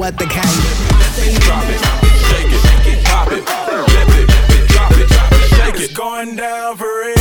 but the K. Drop it, shake it, pop it, flip it, drop it, shake it. It's going down for real.